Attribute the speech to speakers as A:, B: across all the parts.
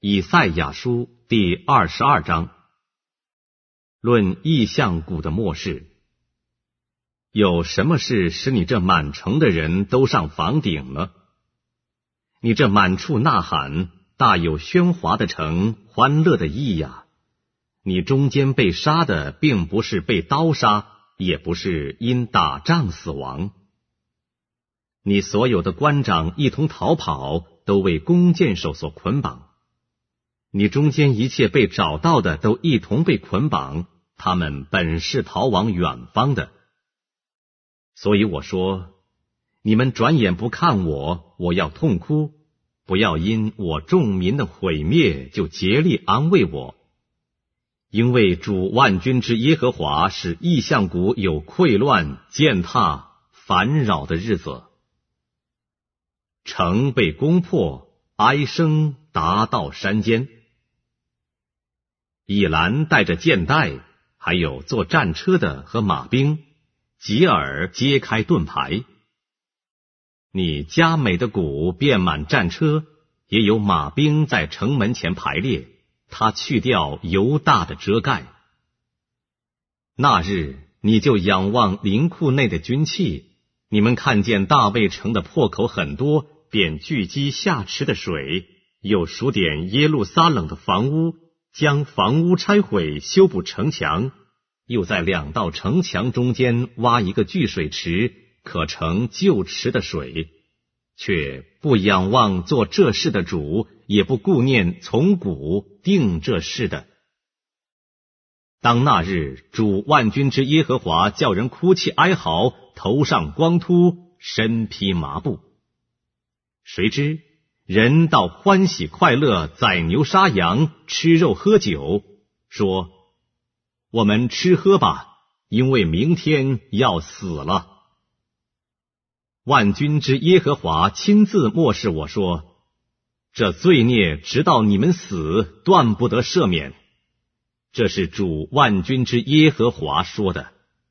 A: 以赛亚书第22章，论异象谷的末世。有什么事使你这满城的人都上房顶呢？你这满处呐喊、大有喧哗的城，欢乐的意呀！你中间被杀的，并不是被刀杀，也不是因打仗死亡。你所有的官长一同逃跑，都为弓箭手所捆绑。你中间一切被找到的，都一同被捆绑，他们本是逃往远方的。所以我说，你们转眼不看我，我要痛哭，不要因我众民的毁灭就竭力安慰我。因为主万军之耶和华使异象谷有溃乱、践踏、烦扰的日子。城被攻破，哀声达到山间。以兰带着箭袋，还有坐战车的和马兵，吉尔揭开盾牌。你佳美的谷遍满战车，也有马兵在城门前排列，他去掉犹大的遮盖。那日你就仰望林库内的军器，你们看见大卫城的破口很多，便聚集下池的水，又数点耶路撒冷的房屋，将房屋拆毁，修补城墙，又在2道城墙中间挖一个聚水池，可盛旧池的水，却不仰望做这事的主，也不顾念从古定这事的。当那日，主万军之耶和华叫人哭泣哀嚎，头上光秃，身披麻布。谁知人倒欢喜快乐，宰牛杀羊，吃肉喝酒，说：我们吃喝吧，因为明天要死了。万军之耶和华亲自默示我说：这罪孽直到你们死，断不得赦免。这是主万军之耶和华说的。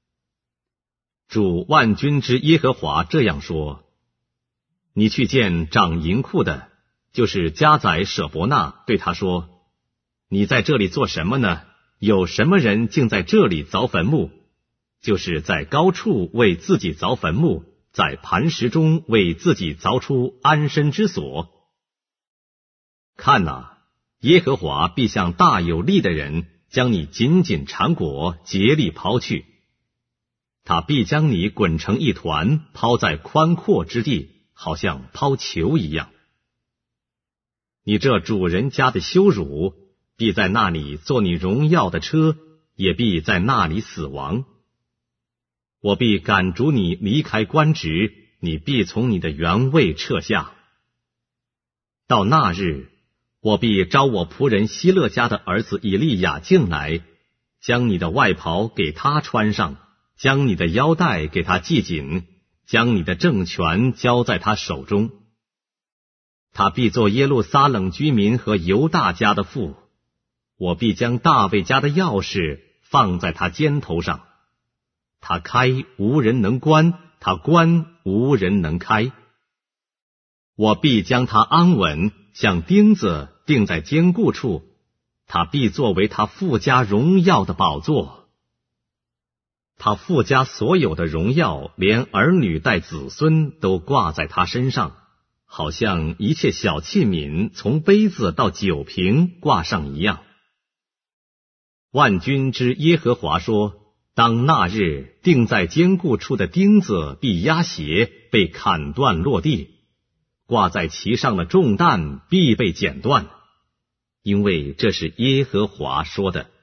A: 主万军之耶和华这样说：你去见掌银库的，就是家宰舍伯纳，对他说：你在这里做什么呢？有什么人竟在这里凿坟墓？就是在高处为自己凿坟墓，在磐石中为自己凿出安身之所。看哪，耶和华必像大有力的人，将你紧紧缠裹，竭力抛去。他必将你滚成一团，抛在宽阔之地，好像抛球一样。你这主人家的羞辱，必在那里坐你荣耀的车，也必在那里死亡。我必赶逐你离开官职，你必从你的原位撤下。到那日，我必招我仆人希勒家的儿子以利亚进来，将你的外袍给他穿上，将你的腰带给他系紧，将你的政权交在他手中。他必做耶路撒冷居民和犹大家的父，我必将大卫家的钥匙放在他肩头上。他开无人能关，他关无人能开。我必将他安稳，像钉子钉在坚固处，他必作为他父家荣耀的宝座。他父家所有的荣耀，连儿女带子孙都挂在他身上，好像一切小器皿从杯子到酒瓶挂上一样。万军之耶和华说：当那日，钉在坚固处的钉子必压斜，被砍断落地，挂在其上的重担必被剪断，因为这是耶和华说的。